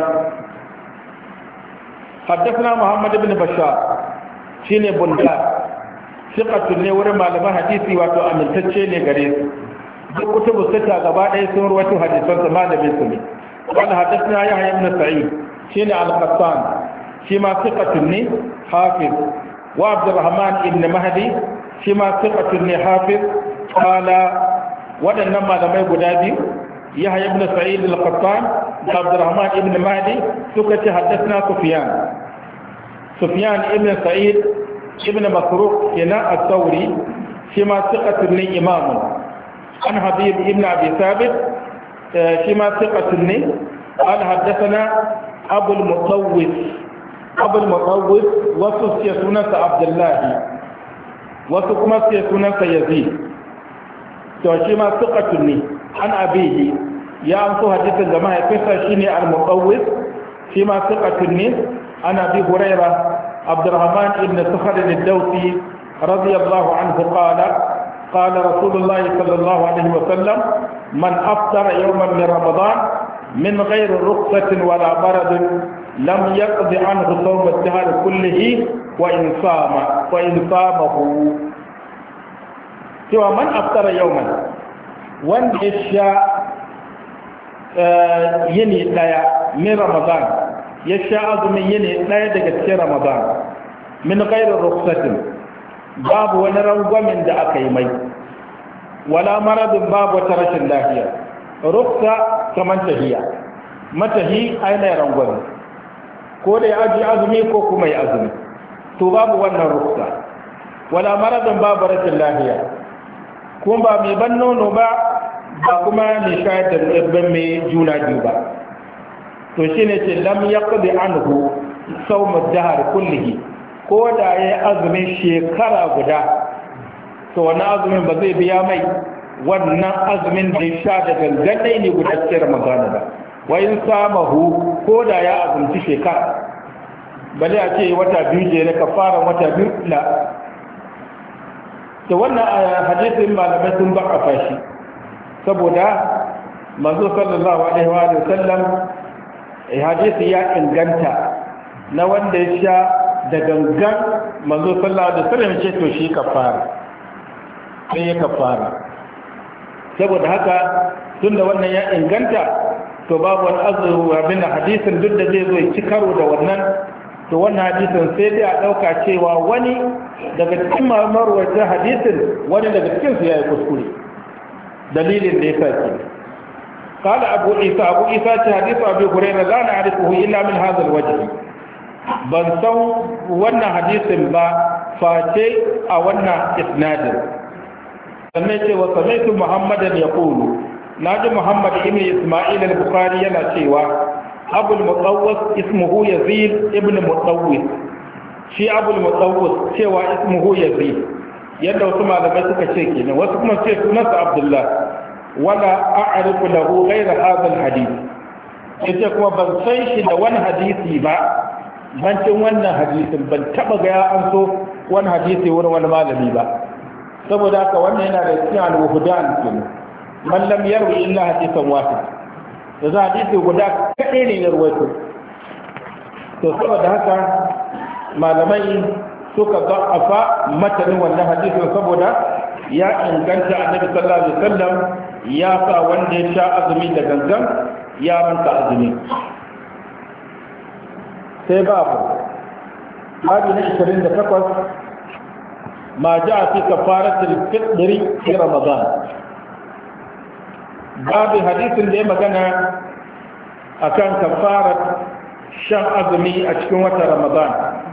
حدثنا محمد بن بشار شيني بندار ثقة ne wurin malaman hadisi wato amintacce ne gare su duk kutubu sita gaba ɗaya sun rawaito hadisan sa malamin su ne قال حدثنا يحيى بن سعيد شيني القطان شيما ثقة حافظ وعبد الرحمن بن مهدي شيما ثقة حافظ قال waɗannan malamai guda biyu yahya ibn sa'id al-qattan da abdurrahman ibn mahdi suka ce haddathna sufyan sufyan ibn sa'id ibn masruq yana as-sawri shi ma thiqatun ne imam an habib ibn abi thabit shi ma thiqatun ne قال حدثنا ابو المطوف ابو المطوف wasu ce sunansa abdullahi wasu kuma ce sunansa yazid to shi ma suqatun ne an abihi ya amso hadisin da mahaifinsa shine al-muqawwis shi ma suqatun ne an abi hurairah abdurrahman ibn sakhr al-dawsi radiyallahu anhu qala qala rasulullah sallallahu alaihi wa sallam man aftara yawman min ramadan min ghayri rukhsatin wala marad lam yaqdi anhu sawm ad-dahr kullihi wa in sama wa in samahu cewa man aftara yawman wanda ya sha yini daya min ramadan ya sha azumin yini daya daga cikin ramadan min ghairir rukhsatin babu wani rangwamin da aka yi mai wala maradin babu wata rashin lafiya rukhsa kaman tahiya matahi aina rangwami ko da ya aji azumi ko kuma ya azumi to babu wannan rukhsa wala maradin babu rashin lafiya kuma ba mai ban nono ba ba kuma mai shayar da ɗabban mai juna biyu ba to shi ne ce lam ya kuɗi anhu sau dahar kullihi ko da ya yi azumin shekara guda to wannan azumin ba zai biya mai wannan azumin da ya sha da gangan ne guda cikin ramadana ba wa in samahu ko da ya azumci shekara bale a ce wata biyu je na kafara wata biyu la da wannan hadisin malamai sun baka fashi saboda manzo sallallahu alaihi wa sallam hadisi ya inganta na wanda ya sha da gangan manzo sallallahu alaihi wa sallam ce to shi kafara sai ya kafara saboda haka tunda wannan ya inganta to babu wani azuru abin da hadisin duk da zai zo ya ci karo da wannan to wannan hadisin sai dai a ɗauka cewa wani daga cikin marwarta hadisin wani daga cikin su yayi kuskure dalilin da yasa ke qala abu isa abu isa ce hadisu abu hurairah la na'rifuhu illa min hadha alwajh ban san wannan hadisin ba face a wannan isnadin sannan ce wa sami'tu muhammadan yaqulu naji muhammad ibn isma'il al-bukhari yana cewa abul mutawwis ismuhu yazid ibn mutawwis shi abul mutawwis cewa ismuhu yazid yadda wasu malamai suka ce kenan wasu kuma ce sunansa abdullah wala a'rifu lahu ghayra hadha alhadith yace kuma ban san shi da wani hadisi ba bancin wannan hadisin ban taba ga ya an so wani hadisi wurin wani malami ba saboda haka wannan yana da cikin al-wuhdan kenan man lam yarwi illa hadisan wahid da za a hadisi guda kaɗai ne ya ruwaito to saboda haka malamai suka za'afa matanin wannan hadisin saboda ya inganta annabi sallallahu alaihi wasallam ya sa wanda ya sha azumi da gangan ya ranka azumi sai babu babu na ishirin da takwas ma ja'a fi kafaratul fitri fi ramadan babu hadisin da ya magana akan kafarar shan azumi a cikin watan ramadan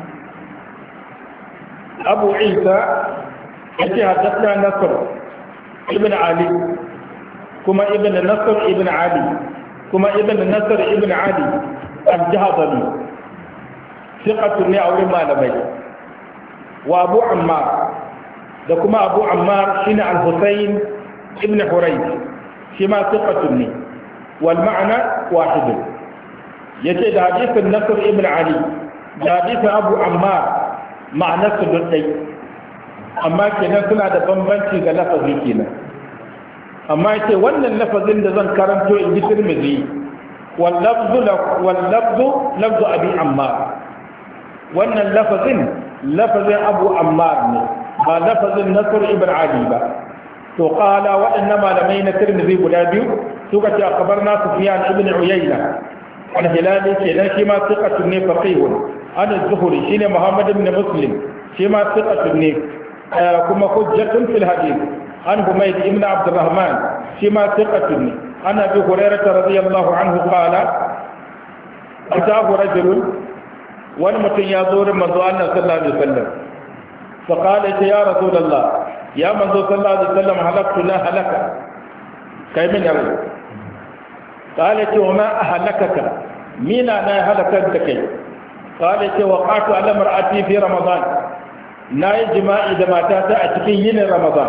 abu isa yace haddathna nasr ibn ali kuma ibn nasr ibn ali kuma ibn nasr ibn ali al-jahdami thiqatun ne a wurin malamai wa Abu Ammar da kuma Abu Ammar shine Al-Husayn ibn Hurayth shi ma thiqatun ne wal ma'na wahid yace da hadisin Nasr ibn Ali da hadisin Abu Ammar ma'anar su dai amma kenan suna da bambanci ga lafazi kenan amma yace wannan lafazin da zan karanto in ji Tirmidhi wal lafzu wal lafzu lafzu Abi Ammar wannan lafazin lafazin Abu Ammar ne ba lafazin Nasr ibn Ali ba to qala waɗannan malamai na Tirmidhi guda biyu suka ce akhbarna Sufyan ibn Uyayna al-Hilali kenan shi ma thiqatun ne faqihun an az-Zuhri shine Muhammad ibn Muslim shi ma thiqatun ne kuma hujjatun fil hadith an Humayd ibn Abd al-Rahman shi ma thiqatun ne an Abi Hurairah radiyallahu anhu qala atahu rajulun wani mutum ya zo da manzo Allah sallallahu alaihi wasallam fa qala ya rasulullah ya manzo sallallahu alaihi wasallam halaktu la halaka kai min yaro qala ce wa ma ahlakaka mina na halakar da kai qala ce waqatu ala mar'ati fi ramadan na yi jima'i da matata a cikin yinin ramadan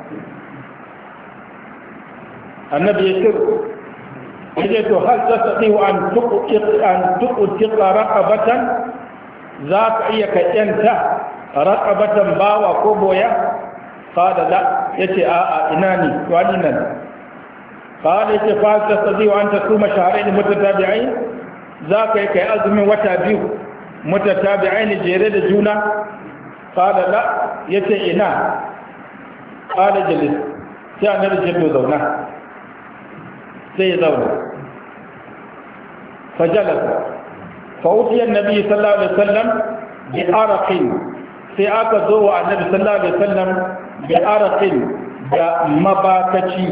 annabi ya ce yace to hal tastati an tuqiq an tuqiq raqabatan za ka iya ka yanta raqabatan bawa ko boya qala la yace a a ina ni to ani nan qala yace fa tastati an tasuma shahrayn mutatabi'ain za ka yi kai azumin wata biyu mutatabi'ain jere da juna qala la yace ina qala jalis sai annabi ya to zauna sai ya zauna fajalasa fa'utiyar nabi sallallahu alaihi wasallam bi araqin sai aka zo wa annabi sallallahu alaihi wasallam bi araqin da mabakaci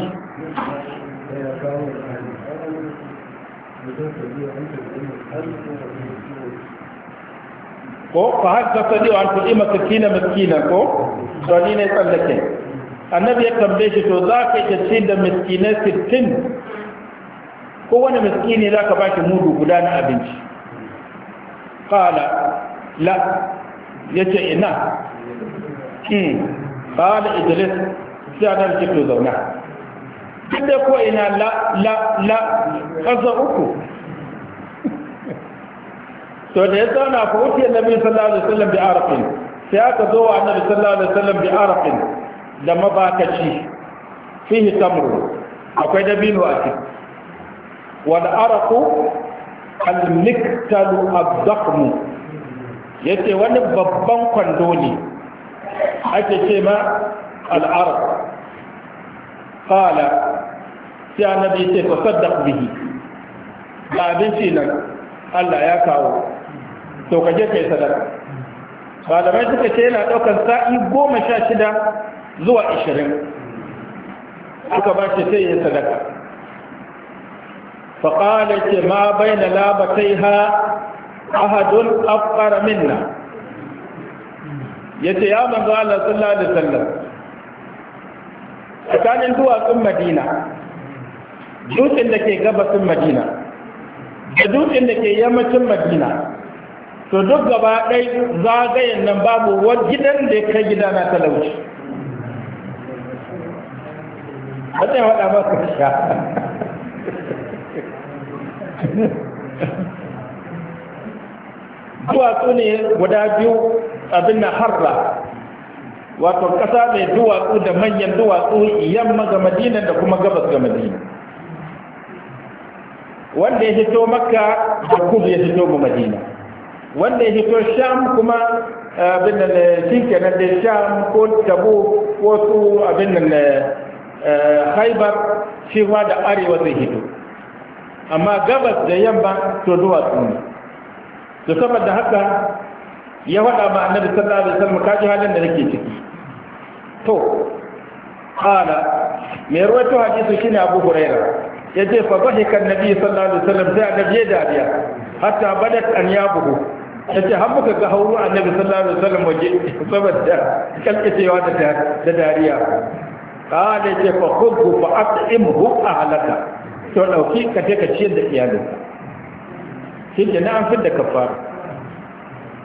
ko fa hadda sadi an tu'ima sakina miskina ko doni ne tsallake annabi ya tambaye shi to za ka iya ci da miskinai sittin ko wani miskini za ka ba shi mudu guda na abinci kala la ya ce ina kala idris sai a nan cikin zauna duk da ko ina la la la ƙasa uku to da ya zauna ko wuce nabi sallallahu alaihi wasallam bi arqin sai aka zo wa annabi sallallahu alaihi wasallam bi arqin da mabakaci fihi tamru akwai dabino a ciki wal araqu al miktalu ad-dakhmu yace wani babban kwando ne ake ce ma al araq qala sai annabi ce ko saddaq bihi ga abinci nan Allah ya kawo to ka je kai sadaka malamai suka ce yana daukar sa'i goma sha shida zuwa ashirin aka ba shi sai ya sadaka faƙala ce ma bai na labatai ha ahadun afƙara minna ya ce ya manzo Allah sallallahu alaihi wasallam tsakanin duwatsun madina dutsen da ke gabasin madina da dutsen da ke yammacin madina to duk gaba ɗai zagayen nan babu wani gidan da ya kai gidana talauci wata ya waɗa maka sha duwatsu ne guda biyu abin na harra wato ƙasa mai duwatsu da manyan duwatsu yamma ga madina da kuma gabas ga madina wanda ya hito makka da kudu ya hito ga madina wanda ya hito sham kuma abin da shi kenan da sham ko tabo ko su abin da haibar shi ma da arewa zai hito amma gabas da yamma to duwatsu ne to saboda haka ya faɗa ma annabi sallallahu alaihi wasallam kaji halin da nake ciki to qala mai rawaito hadisi shine Abu Hurairah yace fa dhahika annabi sallallahu alaihi wasallam sai annabi ya dariya hatta badat an yabuhu yace har muka ga hauru annabi sallallahu alaihi wasallam waje saboda kalkacewa da da dariya qala yace fa khudhu fa at'imhu ahlaka to dauki ka take ka ciyar da iyalinka shi ke na an fi da kafara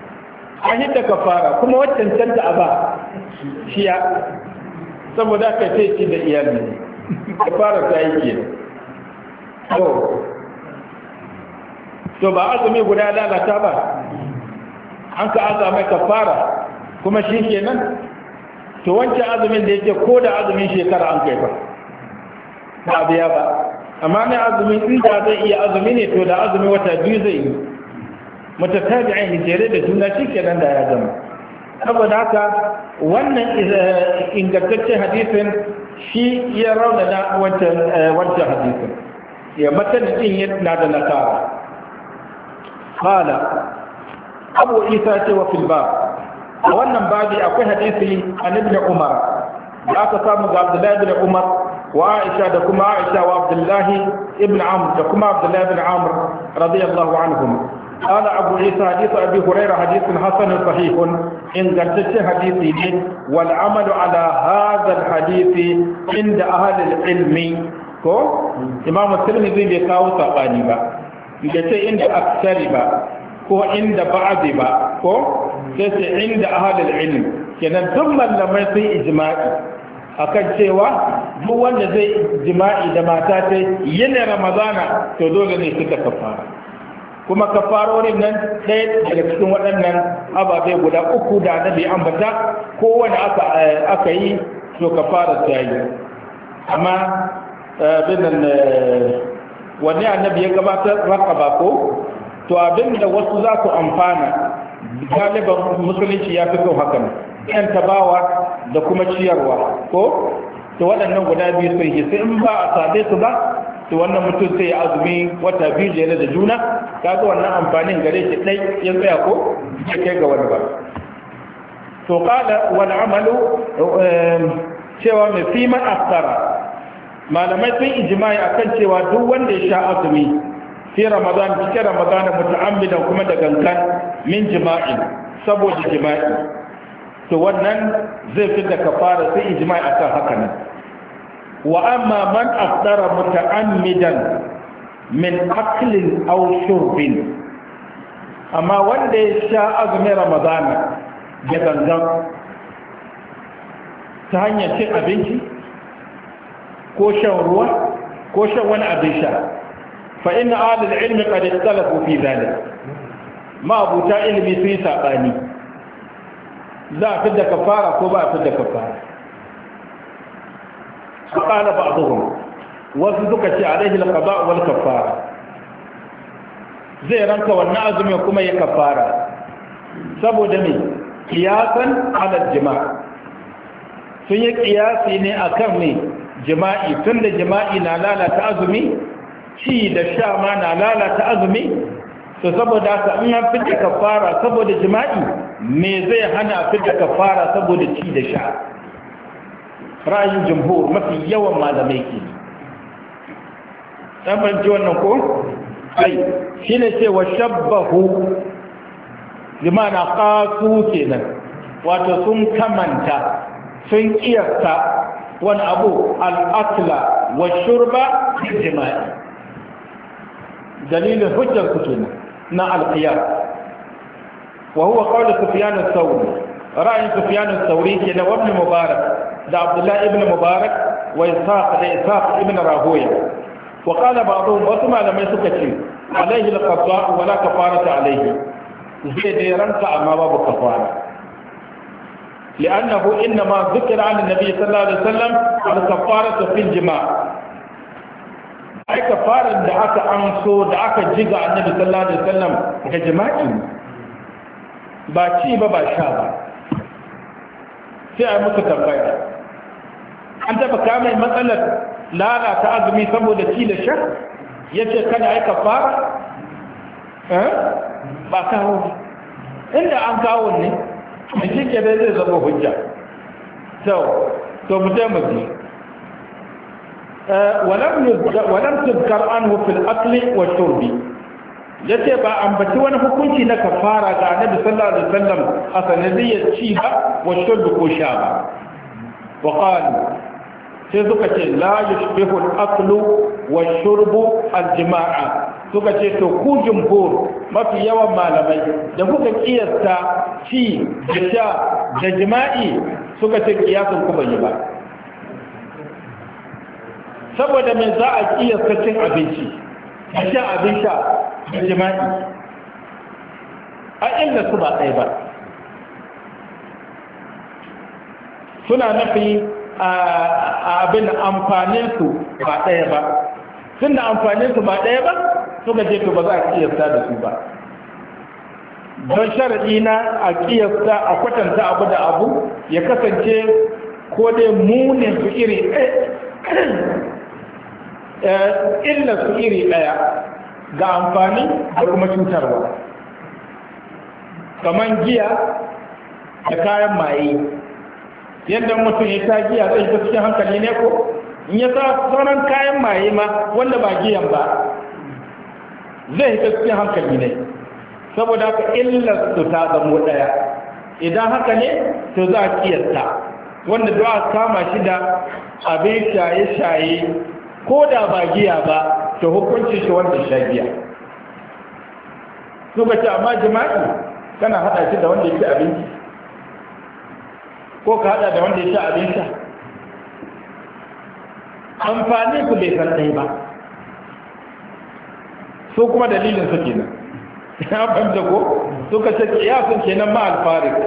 an hidda kafara kuma waccan canta a ba shiya saboda ka ce ci da iyali kafara ta yi ke to to ba azumi guda lalata ba an ka aza mai kafara kuma shi kenan to wancan azumin da yake ko da azumin shekara an kai ba ba biya ba amma ne azumin inda zai iya azumi ne to da azumin wata biyu zai yi mutatabi'ai jere da juna shi kenan da ya zama saboda haka wannan ingantaccen hadisin shi ya raunana wancan wancan hadisin ya matan din yana da nakara qala abu isa ce wa fil bab a wannan babi akwai hadisi an ibn umar da aka samu ga abdullahi ibn umar wa aisha da kuma aisha wa abdullahi ibn amr da kuma abdullahi ibn amr radiyallahu anhum قال أبو عيسى حديث أبي هريرة حديث حسن صحيح إن قلت حديثي والعمل على هذا الحديث عند أهل العلم كو إمام الترمذي بيقاو سقاني با يقول عند أكثر با كو عند بعض با كو عند أهل العلم kenan duk malamai sun ijma'i akan cewa duk wanda zai jima'i da mata ta yin ramadana to dole ne suka kafara kuma kafarorin nan ɗaya daga cikin waɗannan ababe guda uku da annabi ambata kowane aka aka yi to kafara ta yi amma binan wani annabi ya gabatar raqaba ko to abinda wasu za su amfana galiban musulunci ya fi sau hakan yan tabawa da kuma ciyarwa ko to waɗannan guda biyu sun yi sai in ba a sade su ba to wannan mutum sai ya azumi wata biyu jere da juna kaga wannan amfanin gare shi dai ya tsaya ko ya kai ga wani ba to qala wal amalu cewa mai fi man aftara malamai sun ijma'i akan cewa duk wanda ya sha azumi fi ramadan cikin ramadan muta'ammidan kuma da gangan min jima'i saboda jima'i to wannan zai fi da kafara sai ijma'i akan haka nan wa amma man aftara muta'ammidan min aklin aw shurbin amma wanda ya sha azumin ramadana da gangan ta hanyar cin abinci ko shan ruwa ko shan wani abin sha fa inna ahlul ilmi qad ikhtalafu fi dhalik ma abuta ilmi sun yi sabani za a fidda kafara ko ba a fidda kafara فقال بعضهم وذكر عليه القضاء والكفاره zai ranka wannan azumin kuma ya kafara saboda me kiyasan ala jima'i sun yi kiyasi ne akan me jima'i tunda jima'i na lalata azumi ci da sha ma na lalata azumi to saboda haka in an fita kafara saboda jima'i me zai hana fita kafara saboda ci da sha ra'ayin jumhur mafi yawan malamai ke ɗan banci wannan ko? ai shi ne ce wa shabbahu limana ƙasu kenan wato sun kamanta sun ƙiyasta wani abu al'akla wa shurba jima'i dalilin hujjar su kenan na alƙiyar wa huwa qawlu sufyan ath-thawri ra'ayin sufyan ath-thawri kenan wa ibn mubarak da abdullahi ibn mubarak wa ishaq da ishaq ibn rahoya wa qala ba'dhum wasu malamai suka ce alaihi al-qada wa la kafarata alaihi zai dai ranka amma babu kafara li'annahu inma dhukira 'an an-nabi sallallahu alaihi wasallam al-kafaratu fil jima' ai kafaran da aka amso da aka jiga annabi sallallahu alaihi wasallam ga jima'i ba ci ba ba sha ba sai ai muka tambaya an taba kama matsalar lalata azumi saboda ci da sha ya ce kada aika fara ba kawo inda an kawo ne da shi ke zai zama hujja to mu je mu ji walam tuzkar anhu fil akli wa shurbi yace ba ambaci wani hukunci na kafara ga annabi sallallahu alaihi wasallam a sanadiyyar ci ba wa shurbi ko sha ba wa qalu sai suka ce la yushbihu al-aklu wa shurbu al-jima'a suka ce to ku jumhur mafi yawan malamai da kuka kiyasta ci da sha da jima'i suka ce kiyasun ku bai yi ba saboda me za a kiyasta cin abinci da sha abin sha da jima'i a inda su ba ɗaya ba suna nufi a abin amfanin su ba ɗaya ba tun da amfanin su ba ɗaya ba suka je to ba za a kiyasta da su ba don sharaɗi na a kiyasta a kwatanta abu da abu ya kasance ko dai munin su iri illa su iri ɗaya ga amfani da kuma cutarwa kamar giya da kayan maye yadda mutum ya ta giya zai ta cikin hankali ne ko in ya sa sauran kayan maye ma wanda ba giyan ba zai ta cikin hankali ne saboda haka illar su ta zamo ɗaya idan haka ne to za a kiyasta wanda za a kama shi da abin shaye-shaye ko da ba giya ba to hukuncin shi wanda sha giya suka ce amma jima'i kana haɗa shi da wanda ya ci abinci ko ka haɗa da wanda ya ci abinci amfani ku bai san ɗaya ba su kuma dalilin su kenan ya fahimta ko suka ce kiyasun kenan ma alfarik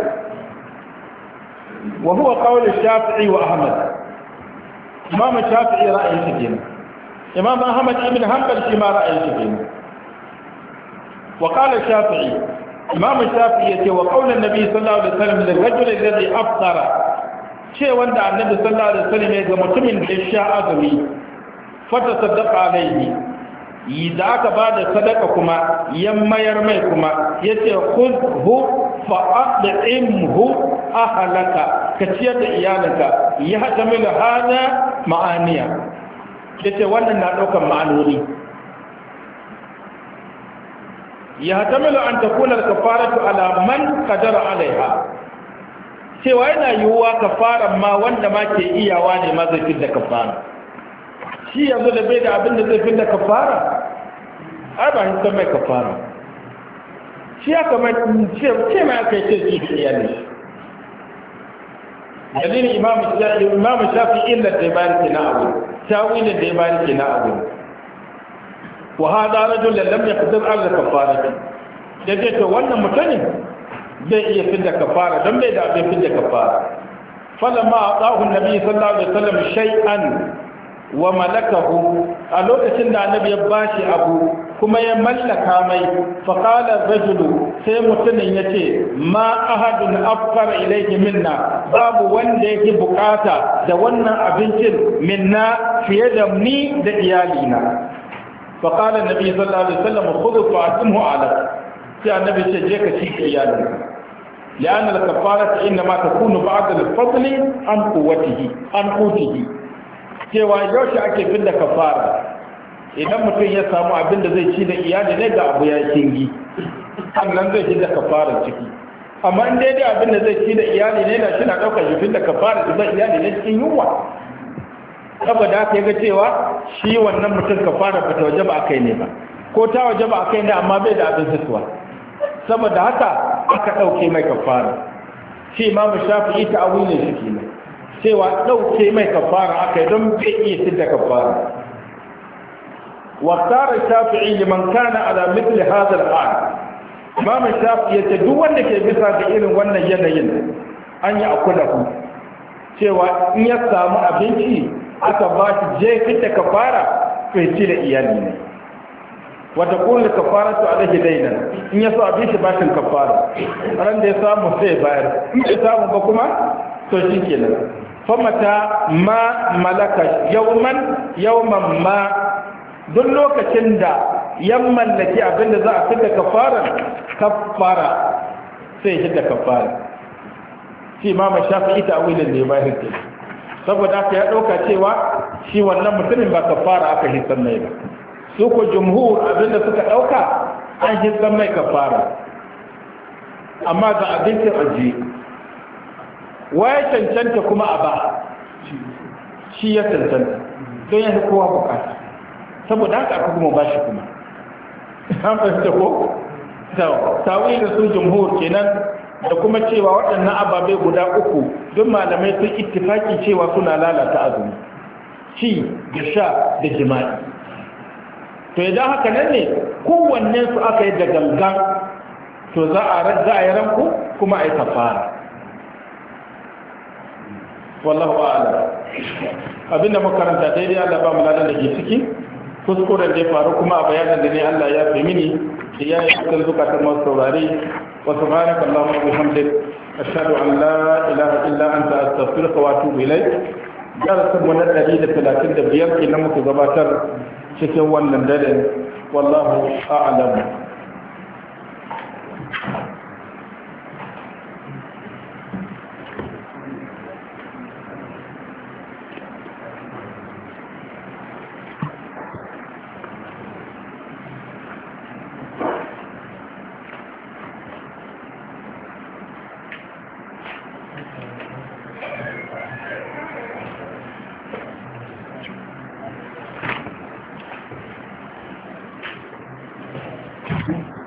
wa huwa qawl shafi'i wa ahmad imam shafi'i ra'ayin shi kenan imam ahmad ibn hanbal shi ma ra'ayin shi kenan wa qala shafi'i imam shafi'i yace wa qawl an-nabi sallallahu alaihi wasallam lil rajul alladhi aftara ce wanda annabi sallallahu alaihi wasallam ya ga mutumin da ya sha azumi fata saddaqa alaihi yi da aka ba da sadaka kuma yan mayar mai kuma ya ce khudhu fa'ad'imhu ahlaka ka ciyar da iyalanka ya hatamilu hada ma'aniya ya ce wannan na ɗaukar ma'anoni ya hatamilu an takuna al-kafaratu ala man qadara alaiha cewa yana yiwuwa kafaran ma wanda ma ke iyawa ne ma zai fi da kafara shi yanzu da bai da abin da zai fi da kafara ai ba hinta mai kafara shi ya kamar ce mai aka yi ce shi da iyali dalilin imamu shafi illa da ya bari ke na abu tawilin da ya bari ke na abu wa hada rajul lam yaqdir ala kafarati da ce to wannan mutumin zai iya fi da kafara don bai da abin fi da kafara falamma aqahu an-nabi sallallahu alaihi wasallam shay'an wa malakahu a lokacin da annabi ya bashi abu kuma ya mallaka mai faqala rajulu sai mutumin yace ma ahadun afqara ilayhi minna babu wanda yake bukata da wannan abincin minna fiye da ni da iyalina faqala annabi sallallahu alaihi wasallam khudhu fa'timhu ala sai annabi ce je ka ci iyalinka لأن الكفارة إنما تكون بعد الفضل عن قوته عن قوته cewa yaushe ake fidda kafara idan mutum ya samu abin da zai ci da iyali ne ga abu ya kingi sannan zai ci da kafara ciki amma in dai abin da zai ci da iyali ne da shi na ɗaukar shi fidda kafara da iyali ne cikin yunwa saboda haka ga cewa shi wannan mutum kafara ba ta waje ba a kai ne ba ko ta waje ba a kai ne amma bai da abin sassuwa saboda haka aka ɗauke mai kafara shi imamu shafi'i ta awi ne shi kenan cewa ɗauke mai kafara aka yi don bai iya sidda kafara waktara shafi'i liman kana ala mithli hadha al-hal imamu shafi'i yace duk wanda ke bisa ga irin wannan yanayin an yi akula ku cewa in ya samu abinci aka ba shi je fita kafara to ci da iyali ne wata kullu kafaratu alaihi dainan in ya so abin shi bashin kafara ran da ya samu sai bayar in ya samu ba kuma to shikenan famata ma malaka yawman yawman ma duk lokacin da yan mallaki abin da za a fita kafara kafara sai shi da kafara shi ma ma shafi ita awilin da ya bayar ke saboda haka ya ɗauka cewa shi wannan mutumin ba kafara aka hisan mai ba su ko jumhur abinda suka ɗauka an hisan mai kafara amma ga abincin ajiye waye cancanta kuma a ba shi ya cancanta don ya kowa bukata saboda haka aka kuma ba shi kuma an fahimta ko tawilin sun jumhur kenan da kuma cewa waɗannan ababe guda uku duk malamai sun ittifaki cewa suna lalata azumi ci da sha da jima'i. To idan haka nan ne kowanne su aka yi da gangan to za a za a yi ranku kuma a yi kafara. Wallahu a'lam. Abinda makaranta daidai Allah ba mu ladan da ke ciki, kuskuren da ya faru kuma a bayanan da ne Allah ya fi mini da ya yi cikin zukatan masu saurari. Wa subhanaka Allahumma wa bihamdik ashhadu an la ilaha illa anta astaghfiruka wa atubu ilayk. Darasin mu na ɗari da talatin da biyar kenan muku gabatar cikin wannan dare. Wallahu a'lam. Thank you.